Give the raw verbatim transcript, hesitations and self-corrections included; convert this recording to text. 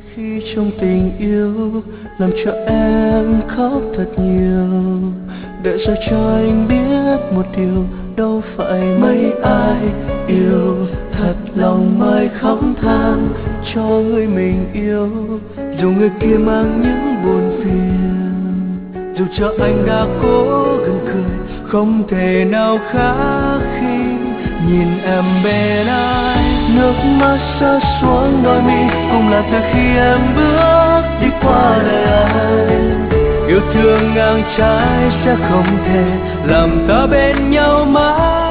Khi trong tình yêu làm cho em khóc thật nhiều, để rồi cho anh biết một điều, đâu phải mấy ai yêu thật lòng mới khóc than cho người mình yêu, dù người kia mang những buồn phiền. Dù cho anh đã cố gắng cười, không thể nào khác khi nhìn em bên anh. Nước mắt rơi xuống đôi mi cũng là từ khi em bước đi qua đời anh. Yêu thương ngang trái sẽ không thể làm ta bên nhau mãi.